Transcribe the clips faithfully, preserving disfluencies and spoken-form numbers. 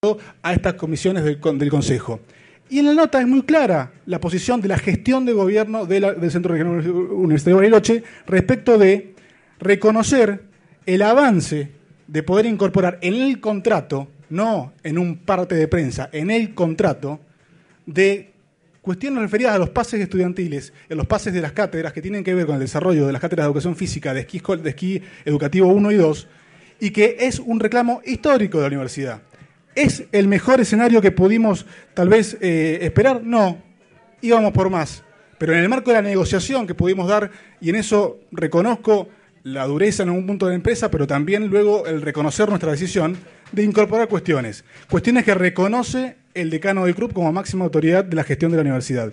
a estas comisiones del, del Consejo. Y en la nota es muy clara la posición de la gestión de gobierno de la, del Centro Regional Universitario de Bariloche respecto de reconocer el avance de poder incorporar en el contrato, no en un parte de prensa, en el contrato, de cuestiones referidas a los pases estudiantiles, a los pases de las cátedras que tienen que ver con el desarrollo de las cátedras de educación física de esquí, de esquí educativo uno y dos, y que es un reclamo histórico de la universidad. ¿Es el mejor escenario que pudimos tal vez eh, esperar? No, íbamos por más. Pero en el marco de la negociación que pudimos dar, y en eso reconozco la dureza en algún punto de la empresa, pero también luego el reconocer nuestra decisión de incorporar cuestiones. Cuestiones que reconoce el decano del C R U P como máxima autoridad de la gestión de la universidad.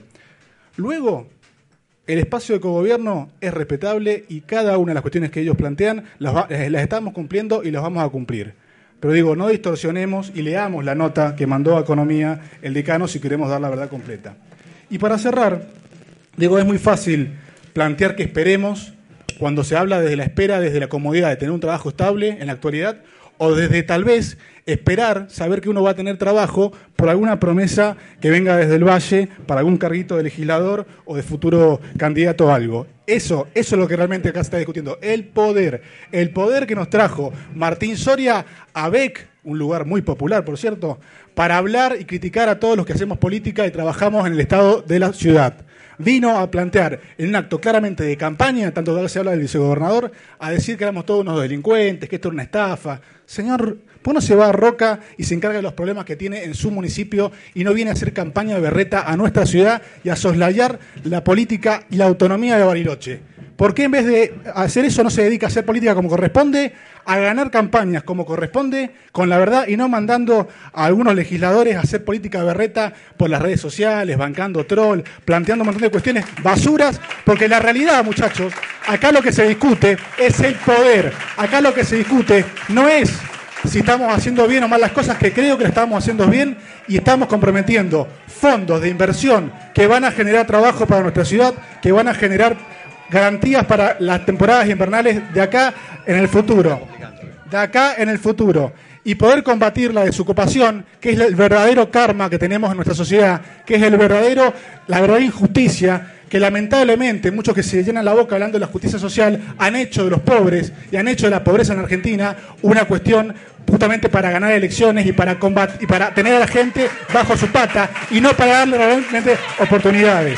Luego, el espacio de cogobierno es respetable y cada una de las cuestiones que ellos plantean las, va, las estamos cumpliendo y las vamos a cumplir. Pero digo, no distorsionemos y leamos la nota que mandó a Economía el decano si queremos dar la verdad completa. Y para cerrar, digo, es muy fácil plantear que esperemos cuando se habla desde la espera, desde la comodidad de tener un trabajo estable en la actualidad, o desde tal vez esperar, saber que uno va a tener trabajo por alguna promesa que venga desde el Valle para algún carguito de legislador o de futuro candidato a algo. Eso, eso es lo que realmente acá se está discutiendo. El poder, el poder que nos trajo Martín Soria a B E C, un lugar muy popular, por cierto, para hablar y criticar a todos los que hacemos política y trabajamos en el estado de la ciudad. Vino a plantear en un acto claramente de campaña, tanto que se habla del vicegobernador, a decir que éramos todos unos delincuentes, que esto era una estafa. Señor, ¿por qué no se va a Roca y se encarga de los problemas que tiene en su municipio y no viene a hacer campaña de berreta a nuestra ciudad y a soslayar la política y la autonomía de Bariloche? ¿Por qué en vez de hacer eso no se dedica a hacer política como corresponde, a ganar campañas como corresponde, con la verdad, y no mandando a algunos legisladores a hacer política berreta por las redes sociales, bancando troll, planteando un montón de cuestiones basuras? Porque la realidad, muchachos, acá lo que se discute es el poder. Acá lo que se discute no es si estamos haciendo bien o mal las cosas, que creo que lo estamos haciendo bien y estamos comprometiendo fondos de inversión que van a generar trabajo para nuestra ciudad, que van a generar garantías para las temporadas invernales de acá en el futuro. De acá en el futuro. Y poder combatir la desocupación, que es el verdadero karma que tenemos en nuestra sociedad, que es el verdadero, la verdadera injusticia que lamentablemente muchos que se llenan la boca hablando de la justicia social han hecho de los pobres y han hecho de la pobreza en Argentina una cuestión justamente para ganar elecciones y para combatir, y para tener a la gente bajo su pata y no para darle realmente oportunidades.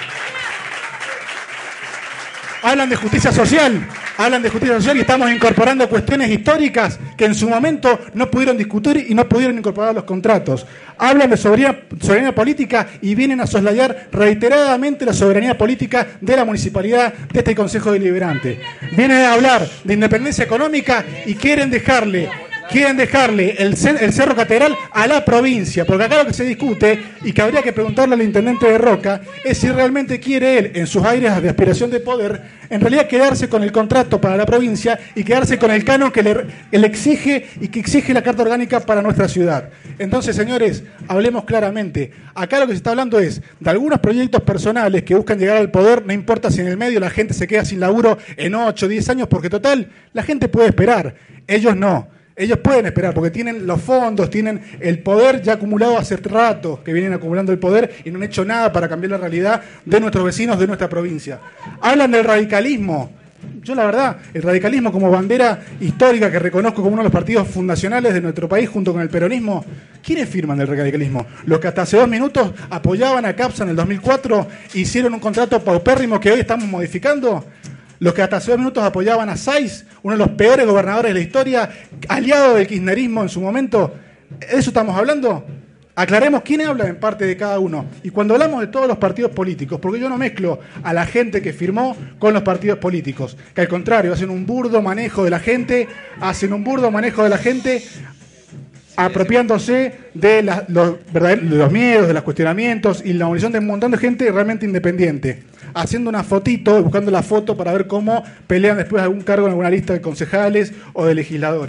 Hablan de justicia social, hablan de justicia social y estamos incorporando cuestiones históricas que en su momento no pudieron discutir y no pudieron incorporar a los contratos. Hablan de soberanía, soberanía política y vienen a soslayar reiteradamente la soberanía política de la municipalidad, de este Consejo Deliberante. Vienen a hablar de independencia económica y quieren dejarle... Quieren dejarle el, el Cerro Catedral a la provincia, porque acá lo que se discute, y que habría que preguntarle al intendente de Roca, es si realmente quiere él, en sus aires de aspiración de poder, en realidad quedarse con el contrato para la provincia y quedarse con el canon que le, le exige y que exige la Carta Orgánica para nuestra ciudad. Entonces, señores, hablemos claramente. Acá lo que se está hablando es de algunos proyectos personales que buscan llegar al poder, no importa si en el medio la gente se queda sin laburo en ocho o diez años, porque total, la gente puede esperar, ellos no. Ellos pueden esperar porque tienen los fondos, tienen el poder ya acumulado hace rato que vienen acumulando el poder y no han hecho nada para cambiar la realidad de nuestros vecinos de nuestra provincia. Hablan del radicalismo. Yo la verdad, el radicalismo como bandera histórica que reconozco como uno de los partidos fundacionales de nuestro país junto con el peronismo, ¿quiénes firman el radicalismo? Los que hasta hace dos minutos apoyaban a CAPSA en el dos mil cuatro, hicieron un contrato paupérrimo que hoy estamos modificando. Los que hasta hace dos minutos apoyaban a Sáiz, uno de los peores gobernadores de la historia, aliado del kirchnerismo en su momento. ¿De eso estamos hablando? Aclaremos quién habla en parte de cada uno. Y cuando hablamos de todos los partidos políticos, porque yo no mezclo a la gente que firmó con los partidos políticos, que al contrario, hacen un burdo manejo de la gente, hacen un burdo manejo de la gente, apropiándose de, la, los, de los miedos, de los cuestionamientos y la movilización de un montón de gente realmente independiente, haciendo una fotito, buscando la foto para ver cómo pelean después algún cargo en alguna lista de concejales o de legisladores.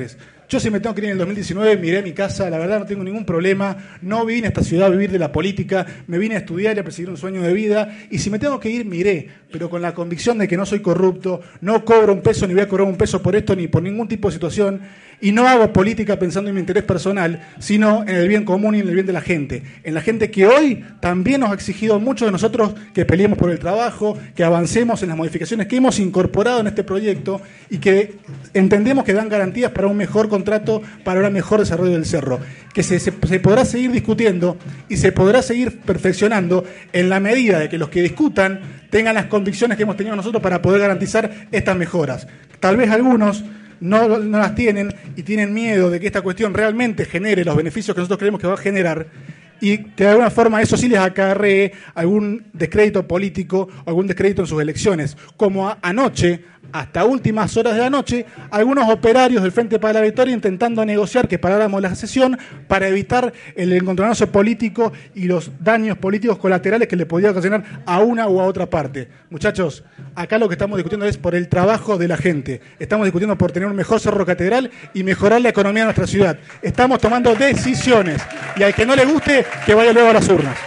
Yo si me tengo que ir en el dos mil diecinueve, miré mi casa, la verdad no tengo ningún problema, no vine a esta ciudad a vivir de la política, me vine a estudiar y a perseguir un sueño de vida, y si me tengo que ir, miré, pero con la convicción de que no soy corrupto, no cobro un peso ni voy a cobrar un peso por esto ni por ningún tipo de situación, y no hago política pensando en mi interés personal, sino en el bien común y en el bien de la gente. En la gente que hoy también nos ha exigido muchos de nosotros que peleemos por el trabajo, que avancemos en las modificaciones que hemos incorporado en este proyecto y que entendemos que dan garantías para un mejor contrato, para un mejor desarrollo del cerro. Que se, se, se podrá seguir discutiendo y se podrá seguir perfeccionando en la medida de que los que discutan tengan las convicciones que hemos tenido nosotros para poder garantizar estas mejoras. Tal vez algunos No, no las tienen y tienen miedo de que esta cuestión realmente genere los beneficios que nosotros creemos que va a generar y que de alguna forma eso sí les acarree algún descrédito político o algún descrédito en sus elecciones, como a, anoche, hasta últimas horas de la noche, algunos operarios del Frente para la Victoria intentando negociar que paráramos la sesión para evitar el encontronazo político y los daños políticos colaterales que le podía ocasionar a una u a otra parte. Muchachos, acá lo que estamos discutiendo es por el trabajo de la gente. Estamos discutiendo por tener un mejor Cerro Catedral y mejorar la economía de nuestra ciudad. Estamos tomando decisiones y al que no le guste, que vaya luego a las urnas.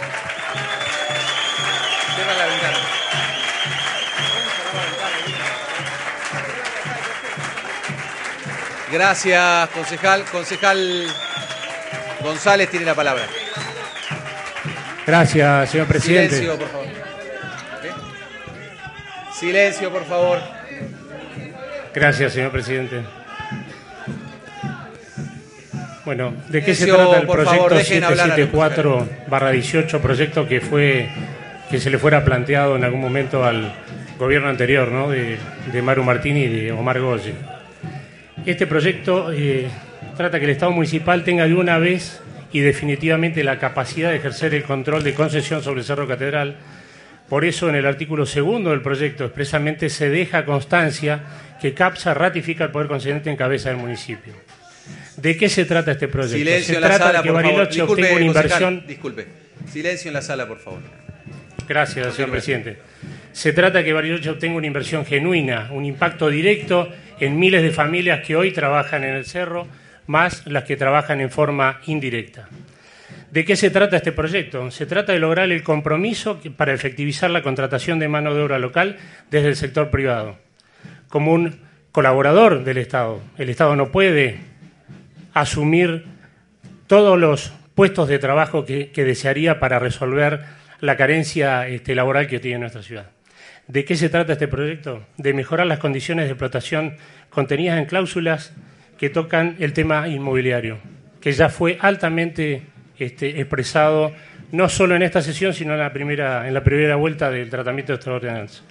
Cierra la ventana. Gracias, concejal. Concejal González tiene la palabra. Gracias, señor presidente. Silencio, por favor. ¿Qué? Silencio, por favor. Gracias, señor presidente. Bueno, ¿de qué Silencio, se trata el por proyecto favor, dejen setecientos hablar a setenta y los cuatro barra dieciocho, proyecto que fue que se le fuera planteado en algún momento al gobierno anterior, ¿no? de, de Maru Martín y de Omar Goye? Este proyecto eh, trata que el Estado municipal tenga de una vez y definitivamente la capacidad de ejercer el control de concesión sobre el Cerro Catedral. Por eso, en el artículo segundo del proyecto expresamente se deja constancia que CAPSA ratifica el poder concedente en cabeza del municipio. ¿De qué se trata este proyecto? Silencio se en la trata sala, de que por favor. Bariloche Disculpe, obtenga una concejal, inversión. disculpe. Silencio en la sala, por favor. Gracias, señor presidente. Se trata de que Bariloche obtenga una inversión genuina, un impacto directo en miles de familias que hoy trabajan en el cerro, más las que trabajan en forma indirecta. ¿De qué se trata este proyecto? Se trata de lograr el compromiso para efectivizar la contratación de mano de obra local desde el sector privado. Como un colaborador del Estado, el Estado no puede asumir todos los puestos de trabajo que, que desearía para resolver la carencia este, laboral que tiene nuestra ciudad. ¿De qué se trata este proyecto? De mejorar las condiciones de explotación contenidas en cláusulas que tocan el tema inmobiliario, que ya fue altamente este, expresado no solo en esta sesión, sino en la primera, en la primera vuelta del tratamiento de esta ordenanza.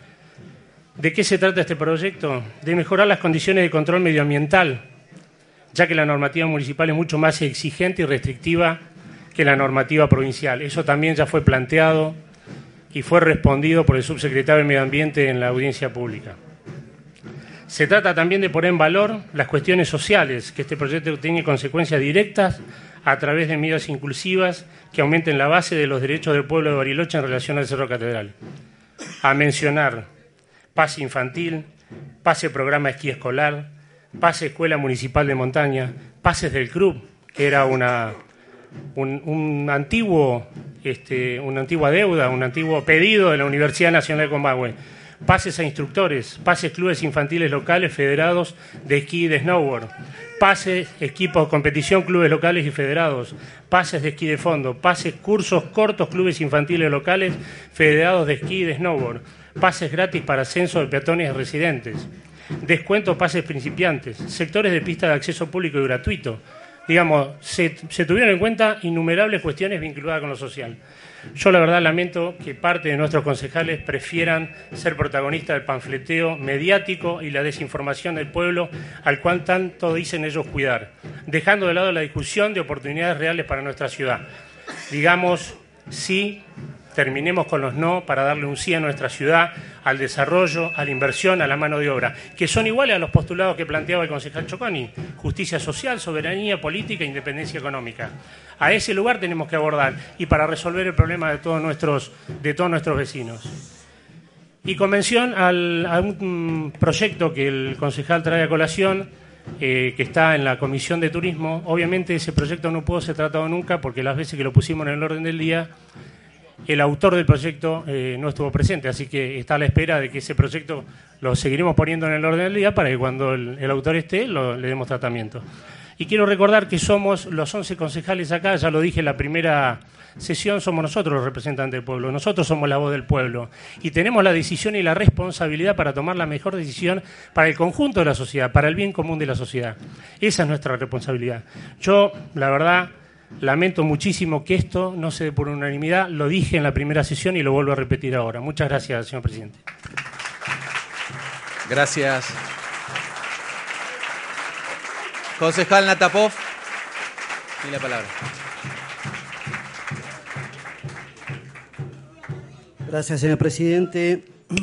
¿De qué se trata este proyecto? De mejorar las condiciones de control medioambiental, ya que la normativa municipal es mucho más exigente y restrictiva que la normativa provincial. Eso también ya fue planteado y fue respondido por el subsecretario de Medio Ambiente en la audiencia pública. Se trata también de poner en valor las cuestiones sociales, que este proyecto tiene consecuencias directas a través de medidas inclusivas que aumenten la base de los derechos del pueblo de Bariloche en relación al Cerro Catedral. A mencionar pase infantil, pase programa esquí escolar, pase escuela municipal de montaña, pases del C R U B, que era una, un, un antiguo, este, una antigua deuda, un antiguo pedido de la Universidad Nacional de Comahue, pases a instructores, pases clubes infantiles locales federados de esquí y de snowboard, pases equipos de competición, clubes locales y federados, pases de esquí de fondo, pases cursos cortos, clubes infantiles locales federados de esquí y de snowboard, pases gratis para ascenso de peatones y residentes, descuento pases principiantes, sectores de pista de acceso público y gratuito. Digamos, se, se tuvieron en cuenta innumerables cuestiones vinculadas con lo social. Yo la verdad lamento que parte de nuestros concejales prefieran ser protagonistas del panfleteo mediático y la desinformación del pueblo al cual tanto dicen ellos cuidar, dejando de lado la discusión de oportunidades reales para nuestra ciudad. Digamos sí, terminemos con los no para darle un sí a nuestra ciudad, al desarrollo, a la inversión, a la mano de obra, que son iguales a los postulados que planteaba el concejal Choconi: justicia social, soberanía política e independencia económica. A ese lugar tenemos que abordar y para resolver el problema de todos nuestros, de todos nuestros vecinos. Y con mención al, a un proyecto que el concejal trae a colación, eh, que está en la Comisión de Turismo. Obviamente ese proyecto no pudo ser tratado nunca porque las veces que lo pusimos en el orden del día, el autor del proyecto eh, no estuvo presente, así que está a la espera de que ese proyecto lo seguiremos poniendo en el orden del día para que cuando el, el autor esté lo, le demos tratamiento. Y quiero recordar que somos los once concejales acá, ya lo dije en la primera sesión, somos nosotros los representantes del pueblo, nosotros somos la voz del pueblo y tenemos la decisión y la responsabilidad para tomar la mejor decisión para el conjunto de la sociedad, para el bien común de la sociedad. Esa es nuestra responsabilidad. Yo, la verdad, lamento muchísimo que esto no se dé por unanimidad, lo dije en la primera sesión y lo vuelvo a repetir ahora. Muchas gracias, señor presidente. Gracias. Concejal Natapov, tiene la palabra. Gracias, señor presidente.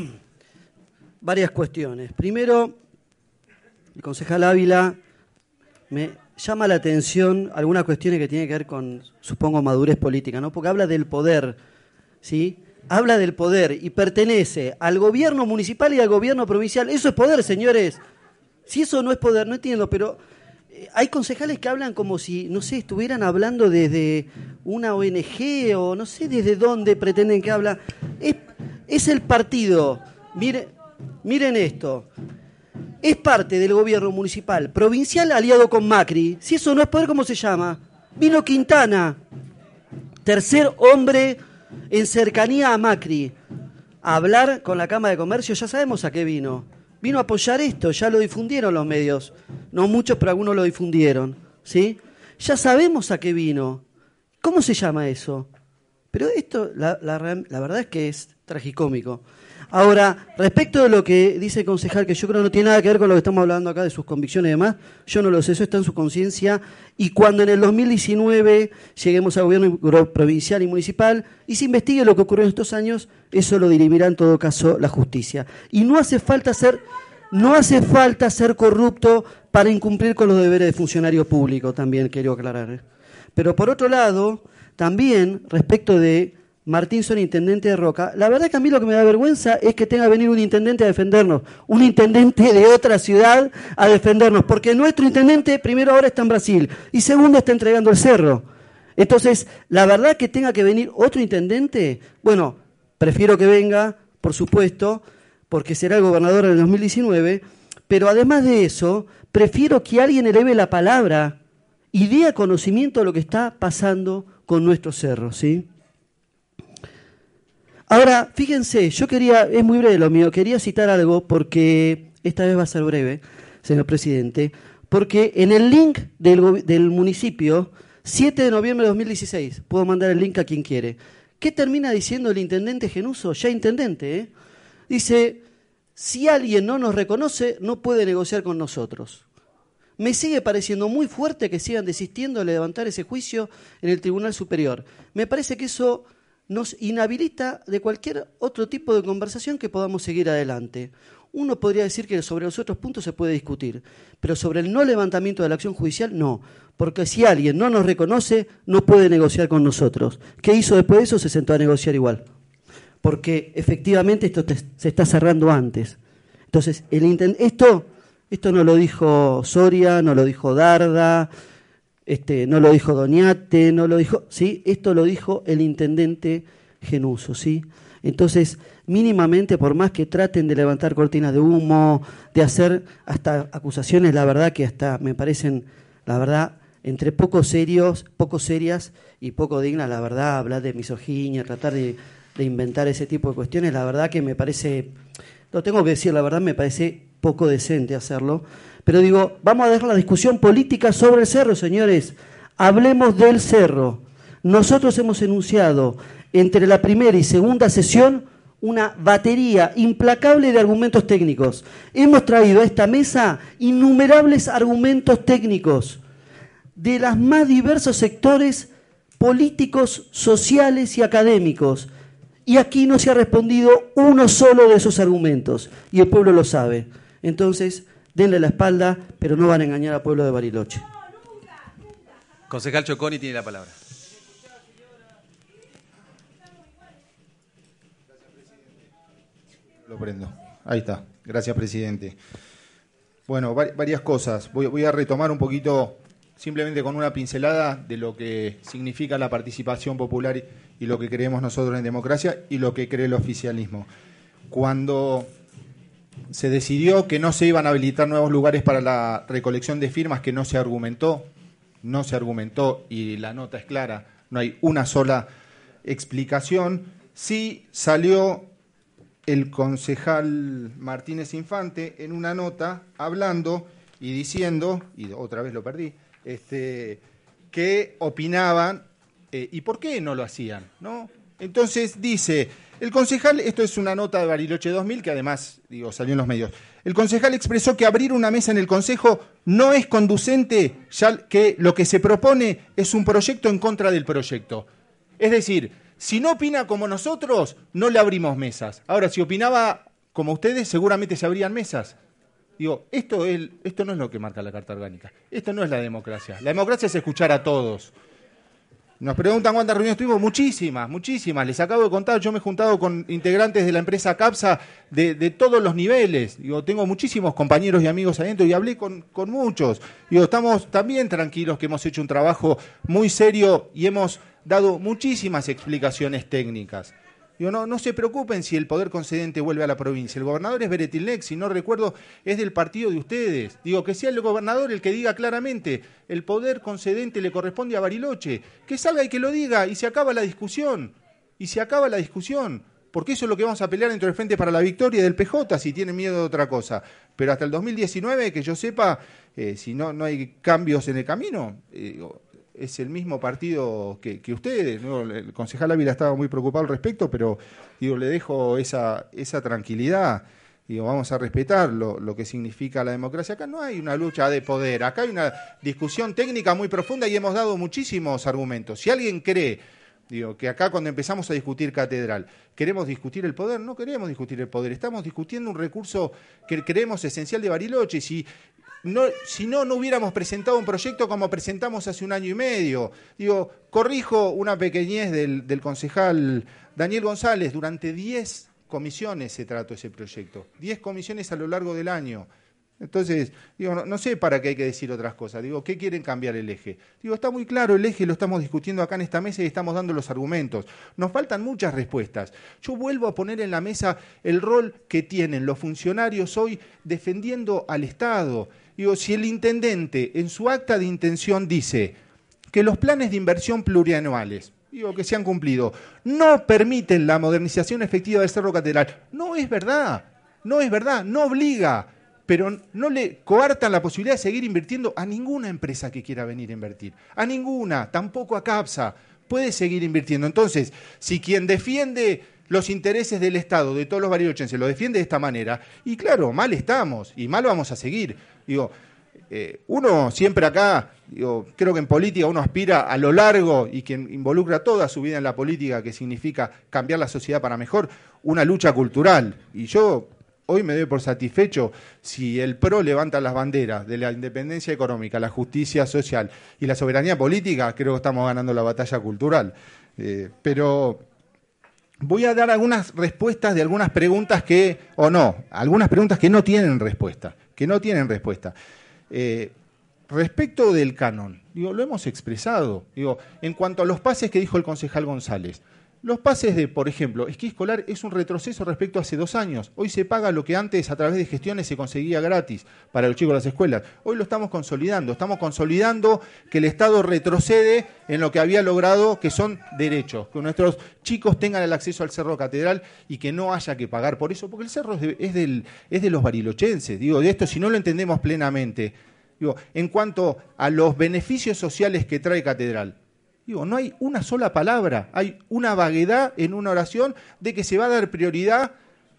Varias cuestiones. Primero, el concejal Ávila me llama la atención algunas cuestiones que tienen que ver con, supongo, madurez política, ¿no? Porque habla del poder, ¿sí? Habla del poder y pertenece al gobierno municipal y al gobierno provincial. Eso es poder, señores. Si eso no es poder, no entiendo, pero eh, hay concejales que hablan como si, no sé, estuvieran hablando desde una O N G o no sé desde dónde pretenden que habla. Es, es el partido. Miren, miren esto. Es parte del gobierno municipal, provincial aliado con Macri. Si eso no es poder, ¿cómo se llama? Vino Quintana, tercer hombre en cercanía a Macri, a hablar con la Cámara de Comercio. Ya sabemos a qué vino. Vino a apoyar esto, ya lo difundieron los medios. No muchos, pero algunos lo difundieron, ¿sí? Ya sabemos a qué vino. ¿Cómo se llama eso? Pero esto, la, la, la verdad es que es tragicómico. Ahora, respecto de lo que dice el concejal, que yo creo no tiene nada que ver con lo que estamos hablando acá, de sus convicciones y demás, yo no lo sé, eso está en su conciencia, y cuando en el dos mil diecinueve lleguemos al gobierno provincial y municipal y se investigue lo que ocurrió en estos años, eso lo dirimirá en todo caso la justicia. Y no hace falta ser, no hace falta ser corrupto para incumplir con los deberes de funcionario público, también quiero aclarar, ¿eh? Pero por otro lado, también respecto de Martín Soria, intendente de Roca, la verdad que a mí lo que me da vergüenza es que tenga que venir un intendente a defendernos, un intendente de otra ciudad a defendernos, porque nuestro intendente primero ahora está en Brasil y segundo está entregando el cerro. Entonces, la verdad que tenga que venir otro intendente, bueno, prefiero que venga, por supuesto, porque será el gobernador en el dos mil diecinueve, pero además de eso, prefiero que alguien eleve la palabra y dé a conocimiento de lo que está pasando con nuestro cerro, ¿sí? Ahora, fíjense, yo quería, es muy breve lo mío, quería citar algo porque esta vez va a ser breve, señor presidente, porque en el link del, del municipio, siete de noviembre de dos mil dieciséis, puedo mandar el link a quien quiere, ¿qué termina diciendo el intendente Genuso? Ya intendente, ¿eh? Dice, si alguien no nos reconoce, no puede negociar con nosotros. Me sigue pareciendo muy fuerte que sigan desistiendo de levantar ese juicio en el Tribunal Superior. Me parece que eso nos inhabilita de cualquier otro tipo de conversación que podamos seguir adelante. Uno podría decir que sobre los otros puntos se puede discutir, pero sobre el no levantamiento de la acción judicial, no. Porque si alguien no nos reconoce, no puede negociar con nosotros. ¿Qué hizo después de eso? Se sentó a negociar igual. Porque efectivamente esto te, se está cerrando antes. Entonces, el intent, esto, esto no lo dijo Soria, no lo dijo Darda, Este, no lo dijo Doñate, no lo dijo, ¿sí? Esto lo dijo el intendente Genuso, ¿sí? Entonces, mínimamente, por más que traten de levantar cortinas de humo, de hacer hasta acusaciones, la verdad que hasta me parecen, la verdad, entre poco serios, poco serias y poco dignas, la verdad, hablar de misoginia, tratar de, de inventar ese tipo de cuestiones, la verdad que me parece, lo tengo que decir, la verdad me parece poco decente hacerlo. Pero digo, vamos a dejar la discusión política sobre el cerro, señores. Hablemos del cerro. Nosotros hemos enunciado entre la primera y segunda sesión una batería implacable de argumentos técnicos. Hemos traído a esta mesa innumerables argumentos técnicos de los más diversos sectores políticos, sociales y académicos. Y aquí no se ha respondido uno solo de esos argumentos. Y el pueblo lo sabe. Entonces, denle la espalda, pero no van a engañar al pueblo de Bariloche. Concejal Choconi tiene la palabra. Lo prendo. Ahí está. Gracias, presidente. Bueno, varias cosas. Voy, voy a retomar un poquito, simplemente con una pincelada, de lo que significa la participación popular y, y lo que creemos nosotros en democracia y lo que cree el oficialismo. Cuando se decidió que no se iban a habilitar nuevos lugares para la recolección de firmas, que no se argumentó, no se argumentó, y la nota es clara, no hay una sola explicación, sí salió el concejal Martínez Infante en una nota hablando y diciendo, y otra vez lo perdí, este, que opinaban, eh, ¿y por qué no lo hacían? ¿No? Entonces dice, el concejal, esto es una nota de Bariloche dos mil, que además, digo, salió en los medios, el concejal expresó que abrir una mesa en el Consejo no es conducente, ya que lo que se propone es un proyecto en contra del proyecto. Es decir, si no opina como nosotros, no le abrimos mesas. Ahora, si opinaba como ustedes, seguramente se abrían mesas. Digo, esto, es, esto no es lo que marca la Carta Orgánica. Esto no es la democracia. La democracia es escuchar a todos. Nos preguntan cuántas reuniones tuvimos. Muchísimas, muchísimas. Les acabo de contar, yo me he juntado con integrantes de la empresa CAPSA de, de todos los niveles. Digo, tengo muchísimos compañeros y amigos adentro y hablé con, con muchos. Digo, estamos también tranquilos que hemos hecho un trabajo muy serio y hemos dado muchísimas explicaciones técnicas. Digo, no, no se preocupen si el poder concedente vuelve a la provincia. El gobernador es Beretilnec, si no recuerdo, es del partido de ustedes. Digo, que sea el gobernador el que diga claramente, el poder concedente le corresponde a Bariloche. Que salga y que lo diga, y se acaba la discusión. Y se acaba la discusión. Porque eso es lo que vamos a pelear dentro del Frente para la Victoria del P J, si tienen miedo de otra cosa. Pero hasta el dos mil diecinueve, que yo sepa, eh, si no, no hay cambios en el camino, eh, digo, es el mismo partido que, que ustedes, ¿no? El concejal Ávila estaba muy preocupado al respecto, pero digo, le dejo esa, esa tranquilidad. Digo, vamos a respetar lo, lo que significa la democracia. Acá no hay una lucha de poder, acá hay una discusión técnica muy profunda y hemos dado muchísimos argumentos. Si alguien cree, digo, que acá cuando empezamos a discutir catedral, ¿queremos discutir el poder? No queremos discutir el poder, estamos discutiendo un recurso que creemos esencial de Bariloche. Si No, si no, no hubiéramos presentado un proyecto como presentamos hace un año y medio. Digo, corrijo una pequeñez del, del concejal Daniel González. Durante diez comisiones se trató ese proyecto. diez comisiones a lo largo del año. Entonces, digo, no, no sé para qué hay que decir otras cosas. Digo, ¿qué quieren cambiar el eje? Digo, está muy claro el eje, lo estamos discutiendo acá en esta mesa y estamos dando los argumentos. Nos faltan muchas respuestas. Yo vuelvo a poner en la mesa el rol que tienen los funcionarios hoy defendiendo al Estado. Digo, si el intendente en su acta de intención dice que los planes de inversión plurianuales, digo, que se han cumplido, no permiten la modernización efectiva del Cerro Catedral, no es verdad, no es verdad, no obliga, pero no le coartan la posibilidad de seguir invirtiendo a ninguna empresa que quiera venir a invertir, a ninguna, tampoco a CAPSA, puede seguir invirtiendo. Entonces, si quien defiende los intereses del Estado, de todos los barilochenses, lo defiende de esta manera, y claro, mal estamos, y mal vamos a seguir. Digo, eh, uno siempre acá, digo, creo que en política uno aspira a lo largo, y quien involucra toda su vida en la política, que significa cambiar la sociedad para mejor, una lucha cultural. Y yo hoy me doy por satisfecho si el PRO levanta las banderas de la independencia económica, la justicia social y la soberanía política, creo que estamos ganando la batalla cultural. Eh, pero voy a dar algunas respuestas de algunas preguntas que, o no, algunas preguntas que no tienen respuesta, que no tienen respuesta. Eh, respecto del canon, digo, lo hemos expresado, digo, en cuanto a los pases que dijo el concejal González. Los pases de, por ejemplo, esquí escolar es un retroceso respecto a hace dos años. Hoy se paga lo que antes a través de gestiones se conseguía gratis para los chicos de las escuelas. Hoy lo estamos consolidando. Estamos consolidando que el Estado retrocede en lo que había logrado, que son derechos. Que nuestros chicos tengan el acceso al Cerro Catedral y que no haya que pagar por eso. Porque el cerro es de, es del, es de los barilochenses. Digo, de esto si no lo entendemos plenamente. Digo, en cuanto a los beneficios sociales que trae Catedral, digo, no hay una sola palabra, hay una vaguedad en una oración de que se va a dar prioridad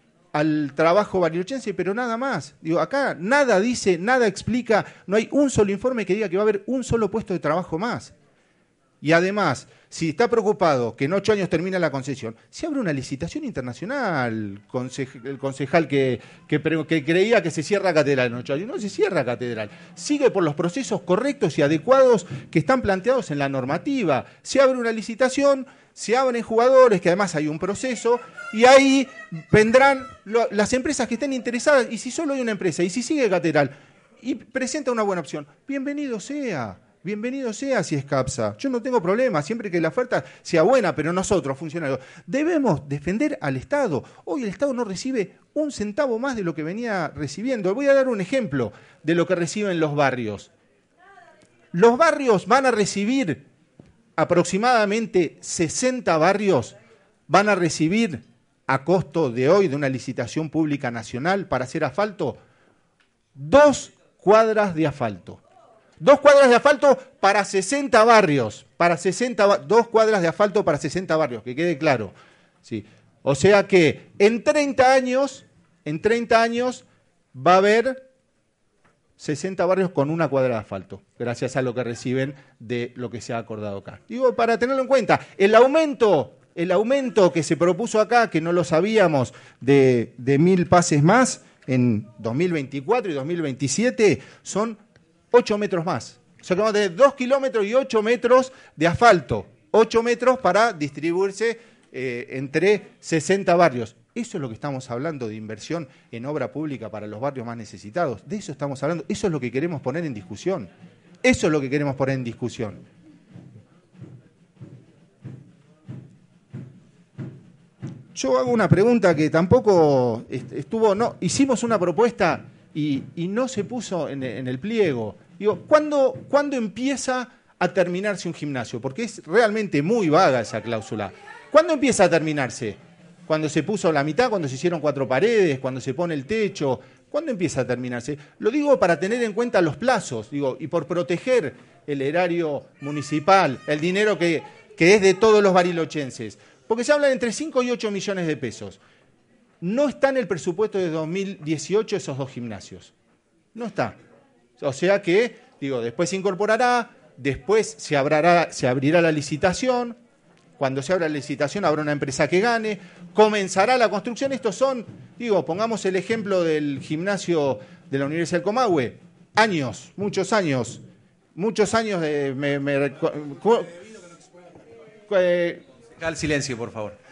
al trabajo barilochense, pero nada más. Digo, acá nada dice, nada explica, no hay un solo informe que diga que va a haber un solo puesto de trabajo más. Y además, si está preocupado que en ocho años termina la concesión, se abre una licitación internacional. El concejal que, que, que creía que se cierra Catedral en ocho años, no se cierra Catedral. Sigue por los procesos correctos y adecuados que están planteados en la normativa. Se abre una licitación, se abren jugadores, que además hay un proceso, y ahí vendrán lo, las empresas que estén interesadas. Y si solo hay una empresa, y si sigue Catedral, y presenta una buena opción. Bienvenido sea. Bienvenido sea si es CAPSA. Yo no tengo problema, siempre que la oferta sea buena, pero nosotros, funcionarios, debemos defender al Estado. Hoy el Estado no recibe un centavo más de lo que venía recibiendo. Voy a dar un ejemplo de lo que reciben los barrios. Los barrios van a recibir, aproximadamente sesenta barrios, van a recibir a costo de hoy de una licitación pública nacional para hacer asfalto, dos cuadras de asfalto. Dos cuadras de asfalto para sesenta barrios, para sesenta, dos cuadras de asfalto para sesenta barrios, que quede claro. Sí. O sea que en treinta años, en treinta años va a haber sesenta barrios con una cuadra de asfalto, gracias a lo que reciben de lo que se ha acordado acá. Digo, para tenerlo en cuenta, el aumento, el aumento que se propuso acá, que no lo sabíamos, de, de mil pases más en dos mil veinticuatro y dos mil veintisiete, son ocho metros más. O sea que vamos a tener dos kilómetros y ocho metros de asfalto. ocho metros para distribuirse eh, entre sesenta barrios. Eso es lo que estamos hablando de inversión en obra pública para los barrios más necesitados. De eso estamos hablando. Eso es lo que queremos poner en discusión. Eso es lo que queremos poner en discusión. Yo hago una pregunta que tampoco estuvo... no hicimos una propuesta... Y, y no se puso en, en el pliego. Digo, ¿cuándo, ¿cuándo empieza a terminarse un gimnasio? Porque es realmente muy vaga esa cláusula. ¿Cuándo empieza a terminarse? ¿Cuando se puso la mitad? ¿Cuando se hicieron cuatro paredes? ¿Cuando se pone el techo? ¿Cuándo empieza a terminarse? Lo digo para tener en cuenta los plazos, digo, y por proteger el erario municipal, el dinero que, que es de todos los barilochenses. Porque se habla de entre cinco y ocho millones de pesos. No está en el presupuesto de dos mil dieciocho esos dos gimnasios. No está. O sea que, digo, después se incorporará, después se, abrará, se abrirá la licitación. Cuando se abra la licitación habrá una empresa que gane. Comenzará la construcción. Estos son, digo, pongamos el ejemplo del gimnasio de la Universidad del Comahue. Años, muchos años. Muchos años de... Me, me, cu, eh, Al silencio, por favor.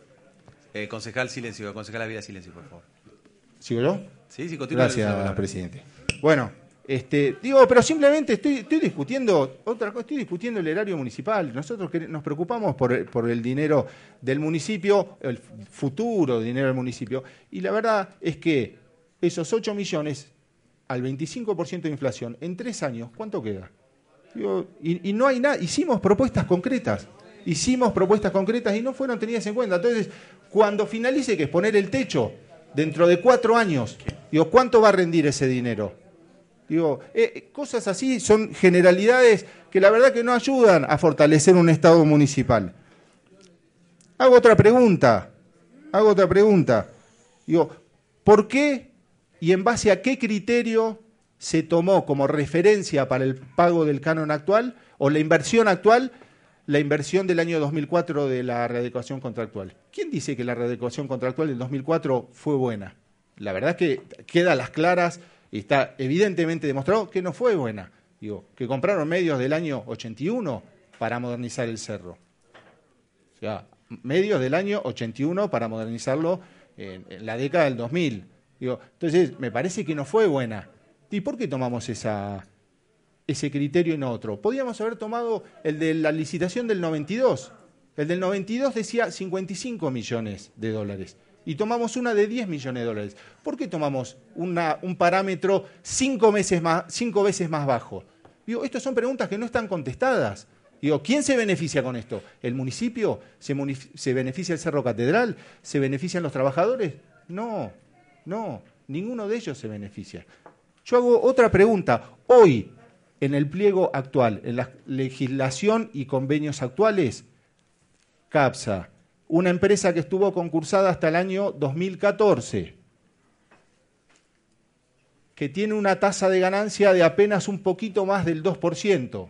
Eh, concejal, silencio. Concejal Ávila, silencio, por favor. ¿Sigo yo? Sí, sí, continúa. Gracias, presidente. Bueno, este, digo, pero simplemente estoy, estoy discutiendo otra cosa, estoy discutiendo el erario municipal. Nosotros que nos preocupamos por el, por el dinero del municipio, el futuro dinero del municipio, y la verdad es que esos ocho millones al veinticinco por ciento de inflación, en tres años, ¿cuánto queda? Digo, y, y no hay nada, hicimos propuestas concretas. Hicimos propuestas concretas y no fueron tenidas en cuenta. Entonces, cuando finalice, que es poner el techo, dentro de cuatro años, digo, ¿cuánto va a rendir ese dinero? Digo, eh, cosas así son generalidades que la verdad que no ayudan a fortalecer un Estado municipal. Hago otra pregunta, hago otra pregunta. Digo, ¿por qué y en base a qué criterio se tomó como referencia para el pago del canon actual o la inversión actual la inversión del año dos mil cuatro de la readecuación contractual? ¿Quién dice que la readecuación contractual del dos mil cuatro fue buena? La verdad es que queda a las claras y está evidentemente demostrado que no fue buena. Digo, que compraron medios del año ochenta y uno para modernizar el cerro. O sea, medios del año ochenta y uno para modernizarlo en, en la década del dos mil. Digo, entonces, me parece que no fue buena. ¿Y por qué tomamos esa... ese criterio y no otro? Podíamos haber tomado el de la licitación del noventa y dos. El del noventa y dos decía cincuenta y cinco millones de dólares. Y tomamos una de diez millones de dólares. ¿Por qué tomamos una, un parámetro cinco, meses más, cinco veces más bajo? Digo, estas son preguntas que no están contestadas. Digo, ¿quién se beneficia con esto? ¿El municipio? ¿Se, se beneficia el Cerro Catedral? ¿Se benefician los trabajadores? No, no, ninguno de ellos se beneficia. Yo hago otra pregunta. Hoy, en el pliego actual, en la legislación y convenios actuales, CAPSA, una empresa que estuvo concursada hasta el año dos mil catorce, que tiene una tasa de ganancia de apenas un poquito más del dos por ciento,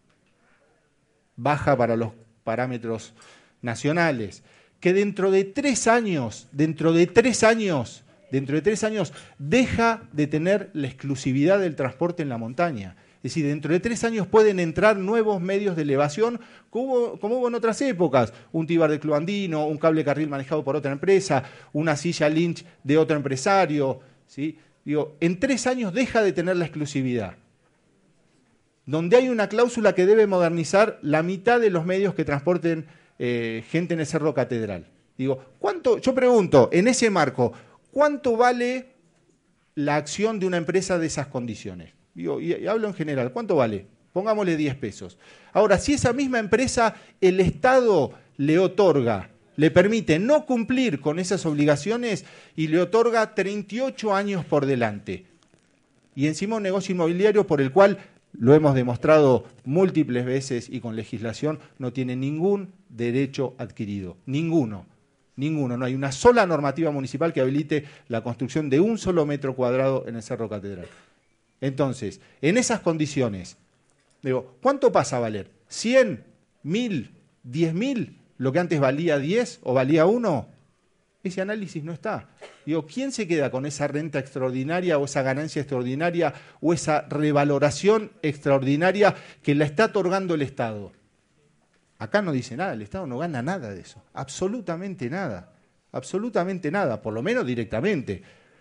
baja para los parámetros nacionales, que dentro de tres años, dentro de tres años, dentro de tres años deja de tener la exclusividad del transporte en la montaña. Es decir, dentro de tres años pueden entrar nuevos medios de elevación, como hubo, como hubo en otras épocas, un tíbar de club andino, un cable carril manejado por otra empresa, una silla Lynch de otro empresario, ¿sí? digo, en tres años deja de tener la exclusividad. Donde hay una cláusula que debe modernizar la mitad de los medios que transporten eh, gente en el Cerro Catedral. Digo, ¿cuánto? Yo pregunto, en ese marco, ¿cuánto vale la acción de una empresa de esas condiciones? Digo, y, y hablo en general, ¿cuánto vale? Pongámosle diez pesos. Ahora, si esa misma empresa, el Estado le otorga, le permite no cumplir con esas obligaciones y le otorga treinta y ocho años por delante. Y encima un negocio inmobiliario por el cual, lo hemos demostrado múltiples veces y con legislación, no tiene ningún derecho adquirido. Ninguno. Ninguno. No hay una sola normativa municipal que habilite la construcción de un solo metro cuadrado en el Cerro Catedral. Entonces, en esas condiciones, digo, ¿cuánto pasa a valer? ¿cien? ¿mil? ¿diez mil? ¿Lo que antes valía diez o valía uno? Ese análisis no está. Digo, ¿quién se queda con esa renta extraordinaria o esa ganancia extraordinaria o esa revaloración extraordinaria que la está otorgando el Estado? Acá no dice nada, el Estado no gana nada de eso. Absolutamente nada. Absolutamente nada, por lo menos directamente.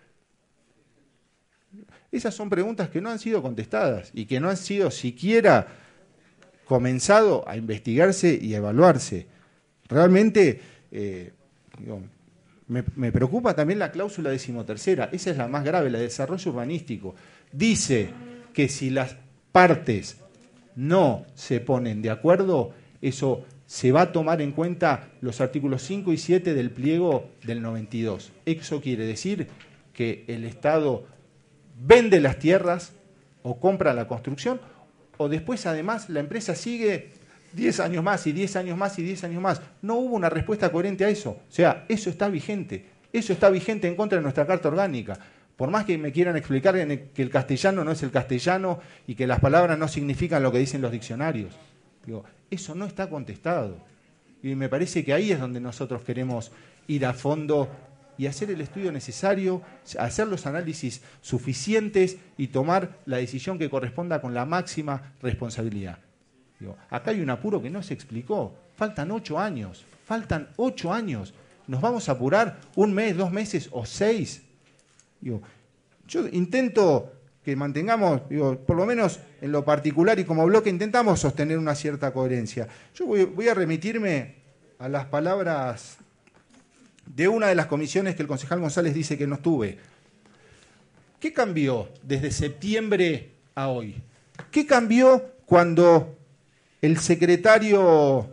Esas son preguntas que no han sido contestadas y que no han sido siquiera comenzado a investigarse y a evaluarse. Realmente, eh, digo, Me, me preocupa también la cláusula decimotercera, esa es la más grave, la de desarrollo urbanístico. Dice que si las partes no se ponen de acuerdo, eso se va a tomar en cuenta los artículos cinco y siete del pliego del noventa y dos. Eso quiere decir que el Estado vende las tierras o compra la construcción, o después además la empresa sigue diez años más y diez años más y diez años más. No hubo una respuesta coherente a eso. O sea, eso está vigente. Eso está vigente en contra de nuestra Carta Orgánica. Por más que me quieran explicar que el castellano no es el castellano y que las palabras no significan lo que dicen los diccionarios. Digo, eso no está contestado. Y me parece que ahí es donde nosotros queremos ir a fondo y hacer el estudio necesario, hacer los análisis suficientes y tomar la decisión que corresponda con la máxima responsabilidad. Digo, acá hay un apuro que no se explicó. Faltan ocho años. Faltan ocho años. ¿Nos vamos a apurar un mes, dos meses o seis? Digo, yo intento que mantengamos, digo, por lo menos en lo particular y como bloque, intentamos sostener una cierta coherencia. Yo voy, voy a remitirme a las palabras de una de las comisiones que el concejal González dice que no estuve. ¿Qué cambió desde septiembre a hoy? ¿Qué cambió cuando el secretario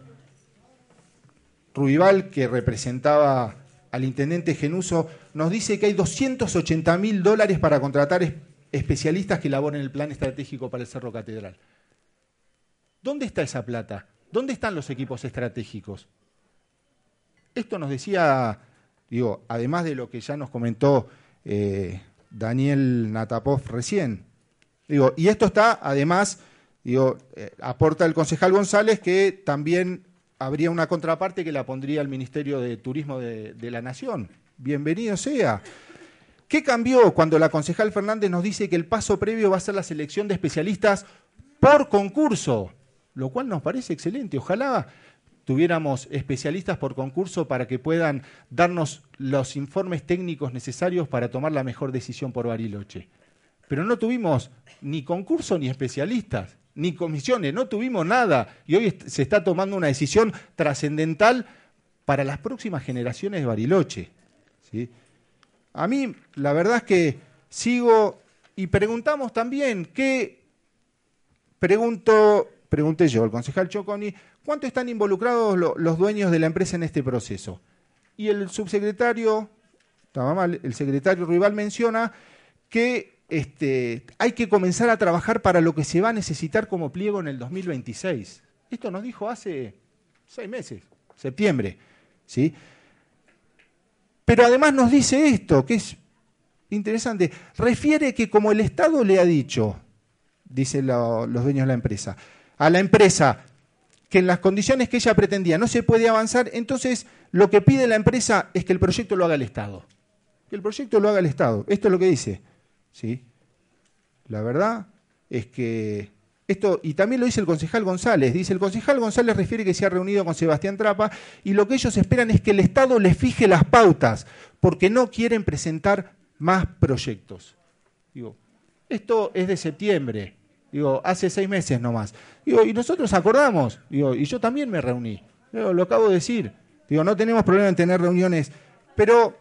Ruibal, que representaba al intendente Genuso, nos dice que hay doscientos ochenta mil dólares para contratar es- especialistas que elaboren el plan estratégico para el Cerro Catedral? ¿Dónde está esa plata? ¿Dónde están los equipos estratégicos? Esto nos decía, digo, además de lo que ya nos comentó eh, Daniel Natapov recién. Digo, y esto está, además, digo, eh, aporta el concejal González que también habría una contraparte que la pondría el Ministerio de Turismo de, de la Nación. Bienvenido sea. ¿Qué cambió cuando la concejal Fernández nos dice que el paso previo va a ser la selección de especialistas por concurso? Lo cual nos parece excelente. Ojalá tuviéramos especialistas por concurso para que puedan darnos los informes técnicos necesarios para tomar la mejor decisión por Bariloche. Pero no tuvimos ni concurso ni especialistas, ni comisiones, no tuvimos nada. Y hoy se está tomando una decisión trascendental para las próximas generaciones de Bariloche, ¿sí? A mí, la verdad es que sigo y preguntamos también, ¿qué pregunto, pregunté yo, el concejal Choconi, ¿cuánto están involucrados lo, los dueños de la empresa en este proceso? Y el subsecretario, estaba mal, el secretario Ruibal menciona que este, hay que comenzar a trabajar para lo que se va a necesitar como pliego en el dos mil veintiséis. Esto nos dijo hace seis meses, septiembre, ¿sí? Pero además nos dice esto, que es interesante, refiere que como el Estado le ha dicho, dicen lo, los dueños de la empresa, a la empresa que en las condiciones que ella pretendía no se puede avanzar, entonces lo que pide la empresa es que el proyecto lo haga el Estado. Que el proyecto lo haga el Estado. Esto es lo que dice, ¿sí? La verdad es que esto, y también lo dice el concejal González, dice el concejal González refiere que se ha reunido con Sebastián Trapa y lo que ellos esperan es que el Estado les fije las pautas, porque no quieren presentar más proyectos. Digo, esto es de septiembre, digo, hace seis meses nomás. Digo, y nosotros acordamos, digo, y yo también me reuní. Digo, lo acabo de decir. Digo, no tenemos problema en tener reuniones, pero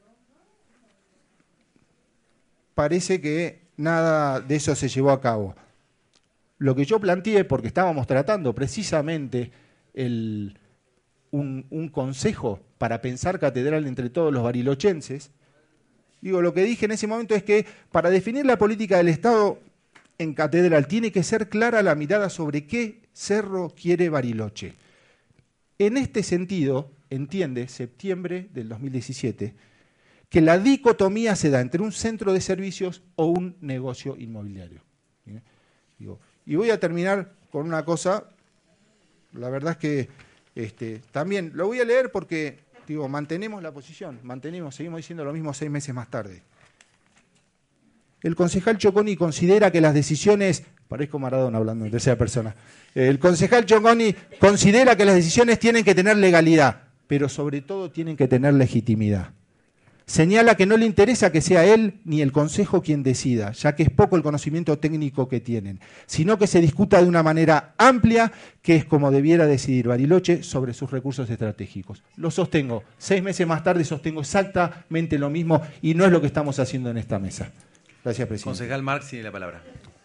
parece que nada de eso se llevó a cabo. Lo que yo planteé, porque estábamos tratando precisamente el, un, un consejo para pensar catedral entre todos los barilochenses, digo, lo que dije en ese momento es que para definir la política del Estado en catedral tiene que ser clara la mirada sobre qué cerro quiere Bariloche. En este sentido, entiende, septiembre del dos mil diecisiete, que la dicotomía se da entre un centro de servicios o un negocio inmobiliario. ¿Sí? Digo, y voy a terminar con una cosa, la verdad es que este, también lo voy a leer porque, digo, mantenemos la posición, mantenemos, seguimos diciendo lo mismo seis meses más tarde. El concejal Choconi considera que las decisiones, parezco Maradona hablando en tercera persona, el concejal Choconi considera que las decisiones tienen que tener legalidad, pero sobre todo tienen que tener legitimidad. Señala que no le interesa que sea él ni el Consejo quien decida, ya que es poco el conocimiento técnico que tienen, sino que se discuta de una manera amplia, que es como debiera decidir Bariloche sobre sus recursos estratégicos. Lo sostengo. Seis meses más tarde sostengo exactamente lo mismo y no es lo que estamos haciendo en esta mesa. Gracias, presidente. Concejal Marx tiene la palabra.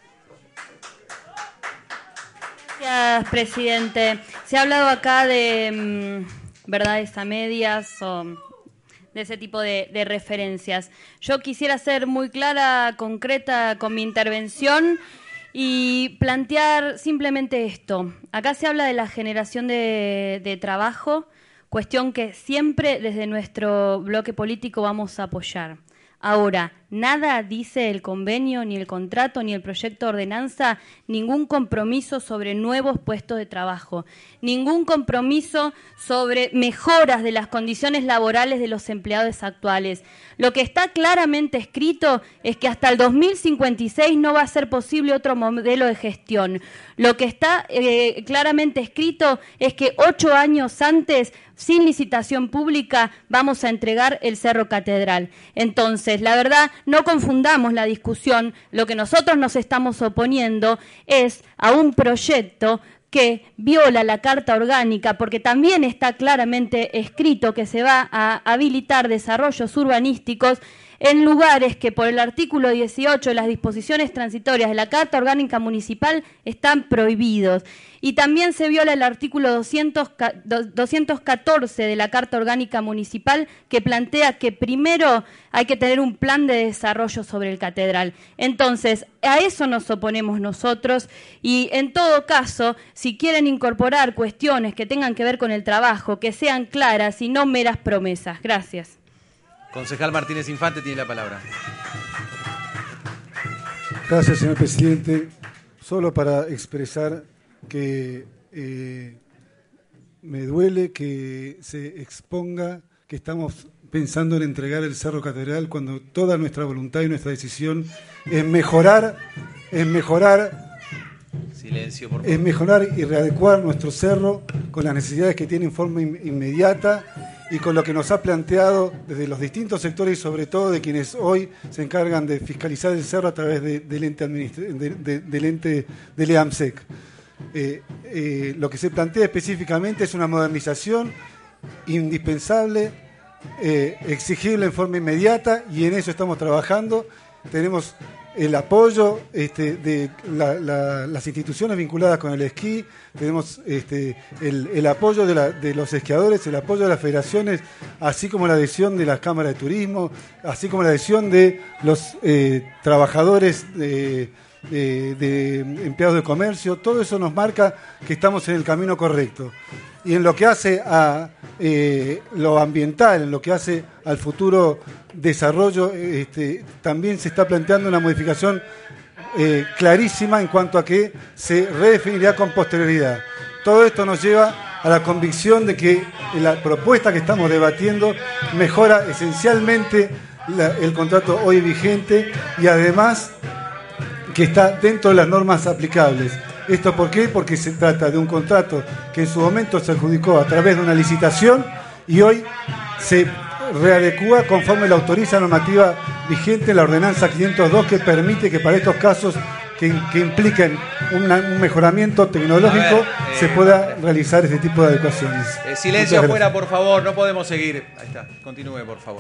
Gracias, presidente. Se ha hablado acá de mmm, verdades a medias o de ese tipo de, de referencias. Yo quisiera ser muy clara, concreta con mi intervención y plantear simplemente esto. Acá se habla de la generación de, de trabajo, cuestión que siempre desde nuestro bloque político vamos a apoyar. Ahora, nada dice el convenio, ni el contrato, ni el proyecto de ordenanza, ningún compromiso sobre nuevos puestos de trabajo, ningún compromiso sobre mejoras de las condiciones laborales de los empleados actuales. Lo que está claramente escrito es que hasta el dos mil cincuenta y seis no va a ser posible otro modelo de gestión. Lo que está eh, claramente escrito es que ocho años antes, sin licitación pública, vamos a entregar el Cerro Catedral. Entonces, la verdad, no confundamos la discusión. Lo que nosotros nos estamos oponiendo es a un proyecto que viola la Carta Orgánica, porque también está claramente escrito que se va a habilitar desarrollos urbanísticos en lugares que por el artículo dieciocho de las disposiciones transitorias de la Carta Orgánica Municipal están prohibidos. Y también se viola el artículo doscientos catorce de la Carta Orgánica Municipal, que plantea que primero hay que tener un plan de desarrollo sobre el catedral. Entonces, a eso nos oponemos nosotros y, en todo caso, si quieren incorporar cuestiones que tengan que ver con el trabajo, que sean claras y no meras promesas. Gracias. Concejal Martínez Infante tiene la palabra. Gracias, señor presidente. Solo para expresar que eh, me duele que se exponga que estamos pensando en entregar el Cerro Catedral cuando toda nuestra voluntad y nuestra decisión es mejorar, es mejorar, Silencio, por favor. es mejorar y readecuar nuestro cerro con las necesidades que tiene en forma in- inmediata y con lo que nos ha planteado desde los distintos sectores y sobre todo de quienes hoy se encargan de fiscalizar el cerro a través de, del ente, administra- de, de, del ente del E A M S E C. Eh, eh, lo que se plantea específicamente es una modernización indispensable, eh, exigible en forma inmediata y en eso estamos trabajando. Tenemos el apoyo este, de la, la, las instituciones vinculadas con el esquí, tenemos este, el, el apoyo de, la, de los esquiadores, el apoyo de las federaciones, así como la adhesión de las cámaras de turismo, así como la adhesión de los eh, trabajadores de, de, de empleados de comercio. Todo eso nos marca que estamos en el camino correcto. Y en lo que hace a eh, lo ambiental, en lo que hace al futuro desarrollo, este, también se está planteando una modificación eh, clarísima en cuanto a que se redefinirá con posterioridad. Todo esto nos lleva a la convicción de que la propuesta que estamos debatiendo mejora esencialmente la, el contrato hoy vigente y además que está dentro de las normas aplicables. ¿Esto por qué? Porque se trata de un contrato que en su momento se adjudicó a través de una licitación y hoy se readecúa conforme la autoriza normativa vigente, la ordenanza quinientos dos, que permite que para estos casos que, que impliquen una, un mejoramiento tecnológico ver, eh, se pueda realizar este tipo de adecuaciones. Eh, silencio afuera, por favor, no podemos seguir. Ahí está, continúe, por favor.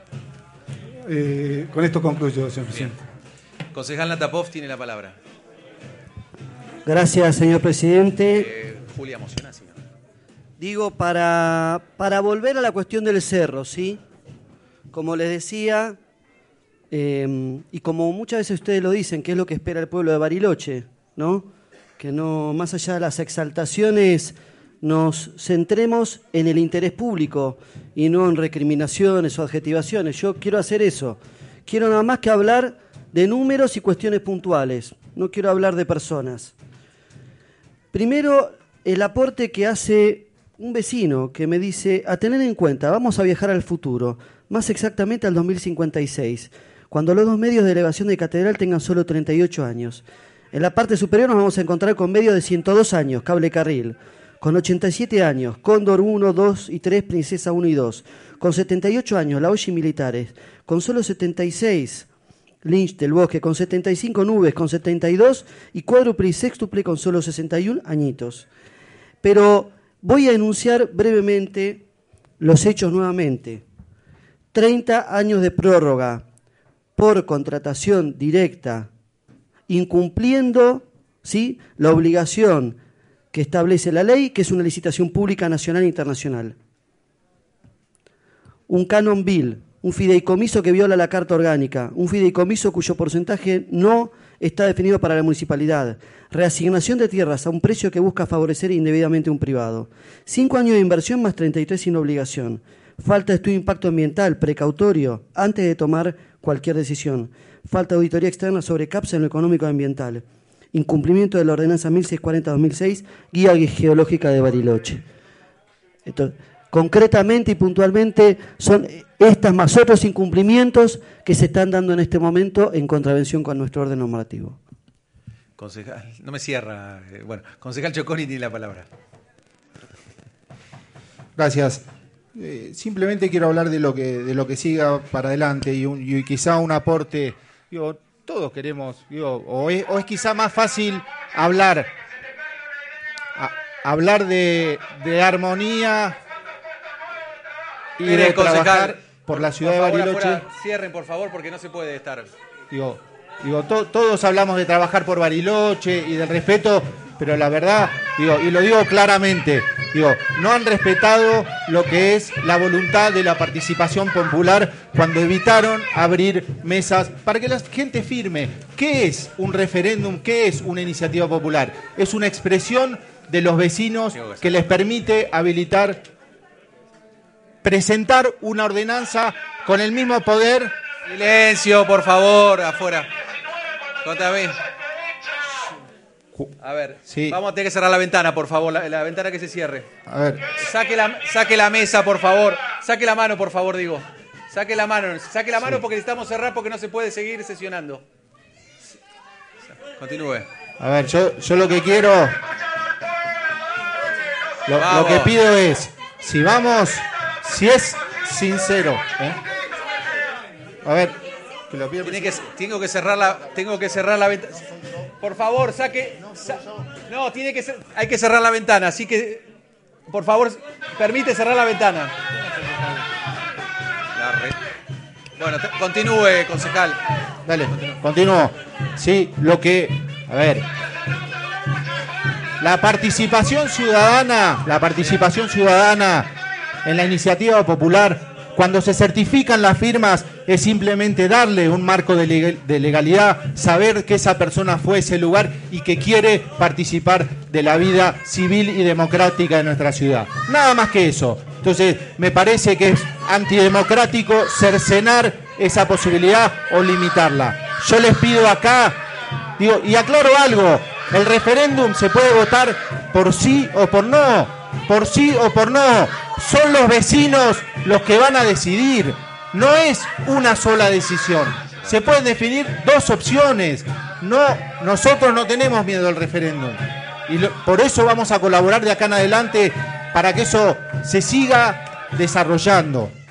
Eh, con esto concluyo, señor presidente. Bien. Concejal Natapov tiene la palabra. Gracias, señor presidente. Eh, Julia, emociona, señor. Digo, para, para volver a la cuestión del cerro, ¿sí? Como les decía, eh, y como muchas veces ustedes lo dicen, ¿qué es lo que espera el pueblo de Bariloche? ¿No? Que no, más allá de las exaltaciones, nos centremos en el interés público y no en recriminaciones o adjetivaciones. Yo quiero hacer eso. Quiero nada más que hablar de números y cuestiones puntuales. No quiero hablar de personas. Primero, el aporte que hace un vecino que me dice, a tener en cuenta, vamos a viajar al futuro, más exactamente al dos mil cincuenta y seis, cuando los dos medios de elevación de catedral tengan solo treinta y ocho años. En la parte superior nos vamos a encontrar con medios de ciento dos años, Cable Carril, con ochenta y siete años, Cóndor uno, dos y tres, Princesa uno y dos, con setenta y ocho años, La Hoya y Militares, con solo setenta y seis, Lynch del Bosque, con setenta y cinco, Nubes, con setenta y dos, y Cuádruple y Sextuple con solo sesenta y un añitos. Pero voy a enunciar brevemente los hechos nuevamente. treinta años de prórroga por contratación directa, incumpliendo, ¿sí?, la obligación que establece la ley, que es una licitación pública nacional e internacional. Un canon bill, un fideicomiso que viola la Carta Orgánica, un fideicomiso cuyo porcentaje no está definido para la municipalidad, reasignación de tierras a un precio que busca favorecer indebidamente a un privado, cinco años de inversión más treinta y tres sin obligación, falta de estudio de impacto ambiental precautorio antes de tomar cualquier decisión, falta de auditoría externa sobre CAPS en lo económico y ambiental, incumplimiento de la ordenanza mil seiscientos cuarenta barra dos mil seis, guía geológica de Bariloche. Entonces, concretamente y puntualmente son estas más otros incumplimientos que se están dando en este momento en contravención con nuestro orden normativo. Concejal, no me cierra. Bueno, concejal Choconi tiene la palabra. Gracias. Eh, simplemente quiero hablar de lo que de lo que siga para adelante y, un, y quizá un aporte. Digo, todos queremos, digo, o es, o es quizá más fácil hablar, a, hablar de, de armonía y Mire, de concejal, trabajar por la ciudad por favor, de Bariloche. Afuera, cierren, por favor, porque no se puede estar. Digo, digo to, todos hablamos de trabajar por Bariloche y del respeto, pero la verdad, digo, y lo digo claramente, digo, no han respetado lo que es la voluntad de la participación popular cuando evitaron abrir mesas para que la gente firme. ¿Qué es un referéndum? ¿Qué es una iniciativa popular? Es una expresión de los vecinos que les permite habilitar, presentar una ordenanza con el mismo poder. Silencio, por favor, afuera. Contame. A ver, sí. Vamos a tener que cerrar la ventana, por favor, la, la ventana que se cierre. A ver. Saque la, saque la mesa, por favor. Saque la mano, por favor, digo. Saque la mano, saque la mano sí. Porque necesitamos cerrar porque no se puede seguir sesionando. Continúe. A ver, yo, yo lo que quiero, lo, lo que pido es, si vamos, si es sincero, ¿eh? A ver, que lo pido. Tiene que, tengo que cerrar la, tengo que cerrar la ventana. Por favor, saque. Sa no, tiene que ser, hay que cerrar la ventana, así que, por favor, permite cerrar la ventana. La re... Bueno, continúe, concejal. Dale, continúo. Sí, lo que, a ver, la participación ciudadana, la participación ciudadana en la iniciativa popular, cuando se certifican las firmas, es simplemente darle un marco de, legal, de legalidad, saber que esa persona fue a ese lugar y que quiere participar de la vida civil y democrática de nuestra ciudad. Nada más que eso. Entonces, me parece que es antidemocrático cercenar esa posibilidad o limitarla. Yo les pido acá, digo, y aclaro algo, el referéndum se puede votar por sí o por no, por sí o por no. Son los vecinos los que van a decidir. No es una sola decisión. Se pueden definir dos opciones. No, nosotros no tenemos miedo al referéndum. Y lo, por eso vamos a colaborar de acá en adelante para que eso se siga desarrollando.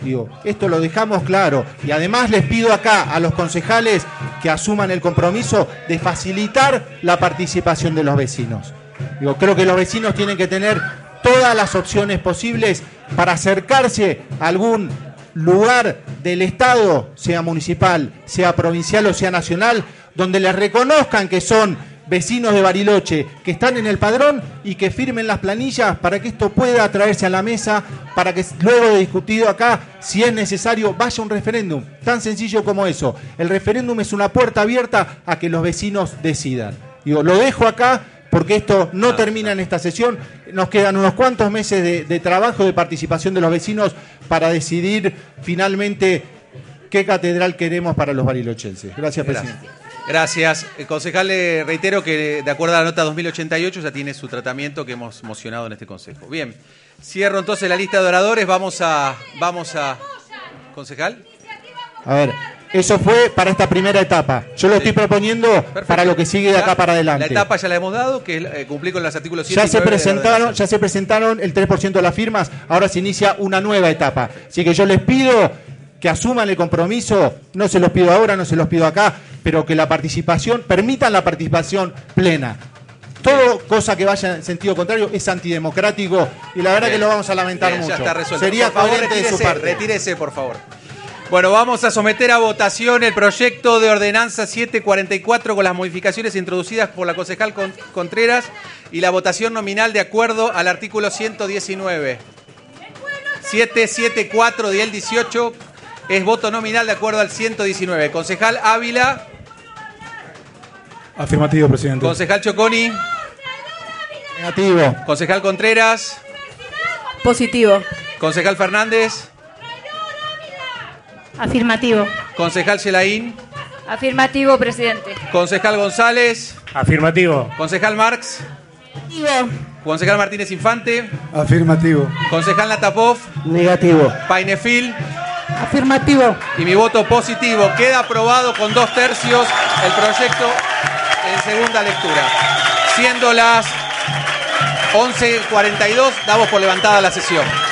Digo, esto lo dejamos claro. Y además les pido acá a los concejales que asuman el compromiso de facilitar la participación de los vecinos. Digo, creo que los vecinos tienen que tener todas las opciones posibles para acercarse a algún lugar del Estado, sea municipal, sea provincial o sea nacional, donde les reconozcan que son vecinos de Bariloche, que están en el padrón y que firmen las planillas para que esto pueda traerse a la mesa, para que luego de discutido acá, si es necesario, vaya un referéndum. Tan sencillo como eso. El referéndum es una puerta abierta a que los vecinos decidan. Digo, lo dejo acá porque esto no termina en esta sesión. Nos quedan unos cuantos meses de, de trabajo, de participación de los vecinos para decidir finalmente qué catedral queremos para los barilochenses. Gracias, presidente. Gracias. Gracias. El concejal, le reitero que de acuerdo a la nota dos mil ochenta y ocho ya tiene su tratamiento que hemos mocionado en este consejo. Bien, cierro entonces la lista de oradores. Vamos a... Vamos a... ¿Concejal? A ver, eso fue para esta primera etapa. Yo lo sí. estoy proponiendo Perfecto. Para lo que sigue de acá para adelante. La etapa ya la hemos dado, que es eh, cumplir con los artículos siete ya y se nueve presentaron, ya se presentaron el tres por ciento de las firmas, ahora se inicia una nueva etapa. Así que yo les pido que asuman el compromiso, no se los pido ahora, no se los pido acá, pero que la participación, permitan la participación plena. Todo cosa que vaya en sentido contrario es antidemocrático y la verdad Bien. Que lo vamos a lamentar Bien, mucho. Ya está resuelto. Sería por favor, coherente de su parte. Retírese, por favor. Bueno, vamos a someter a votación el proyecto de ordenanza setecientos cuarenta y cuatro con las modificaciones introducidas por la concejal Contreras y la votación nominal de acuerdo al artículo ciento diecinueve. setecientos setenta y cuatro del dieciocho es voto nominal de acuerdo al ciento diecinueve. Concejal Ávila. Afirmativo, presidente. Concejal Choconi. Negativo. Concejal Contreras. Positivo. Concejal Fernández. Afirmativo. Concejal Chelaín. Afirmativo, presidente. Concejal González. Afirmativo. Concejal Marx. Afirmativo. Concejal Martínez Infante. Afirmativo. Concejal Natapov. Negativo. Painefil. Afirmativo. Y mi voto positivo. Queda aprobado con dos tercios el proyecto en segunda lectura. Siendo las once cuarenta y dos, damos por levantada la sesión.